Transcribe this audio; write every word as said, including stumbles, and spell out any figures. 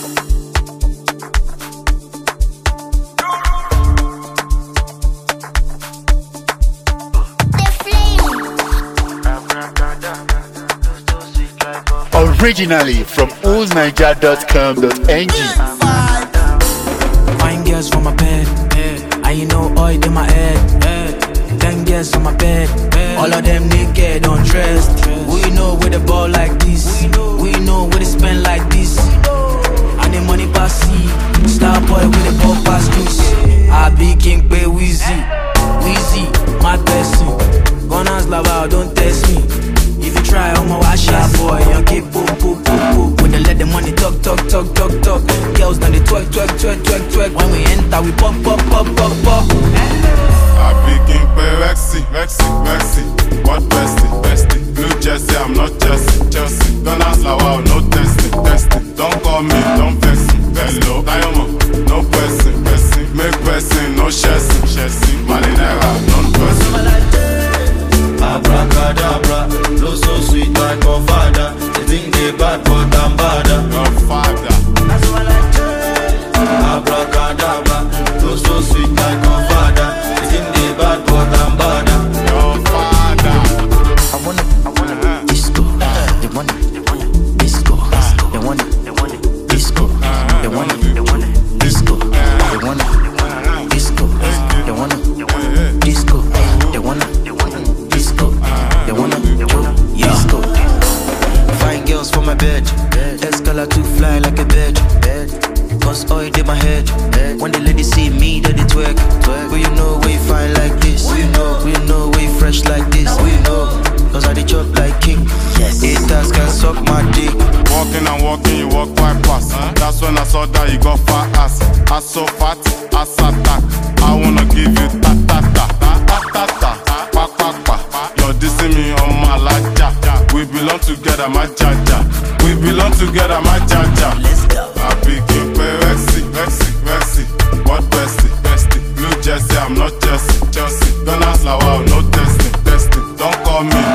Originally from old niger dot com dot n g. Fine girls for my bed, I you know oil in my head. Ten girls on my bed, all of them naked, undressed. We know where the ball like this, we know where they spend like this. And the money pass see, star boy with the ball pass juice. I be king pay Weezy, Weezy, my person. Gunners lava, don't test me. If you try, I'm a wash out boy. You keep poop, poop, poop, poop. When they let the money talk, talk, talk, talk, talk. Girls done they twerk, twerk, twerk, twerk, twerk. When we enter, we pop, pop, pop, pop, pop. I be king pay Rexy, Rexy, Rexy. What bestie, bestie? Blue Jersey, I'm not Chelsea, Chelsea. Don't ask la wow, no testing, testing. Don't call me, don't vex me. Hello, Diamond, no pressing, pressing. Make pressing, no chasing, chasing. Malinera, non-pressing. Abracadabra, flow so sweet like a father. They think they bad but I'm badder. Your father. That's what I do. Abracadabra, flow so sweet like a father. They think they bad but I'm badder. Your father. I wanna, I wanna disco. They want it, they want it. Disco. They want it, they want it. Disco. They want it, they want it. Disco. They want it, disco. They want it, disco. They want it. They wanna disco. Fine girls for my bed. Escala to fly like a bird. Cause oil in my head. When the ladies see me, they twerk. But you know we fine like this. We know, we know we fresh like this. We know, cause I dey chop like king. Haters can suck my dick. Walking and walking, you walk quite fast. Huh? That's when I saw that you got fat ass. Ass so fat, ass attack. I wanna give you ta ta ta ta ta ta pa pa pa. You're dissing me on my laja. We belong together, my jaja. We belong together, my jaja. Let's go. I be king pay Rexy, Rexy, Rexy. What bestie, bestie? Blue Jersey, I'm not Chelsea, Chelsea. Don't ask la wow, no testing, testing. Don't call me.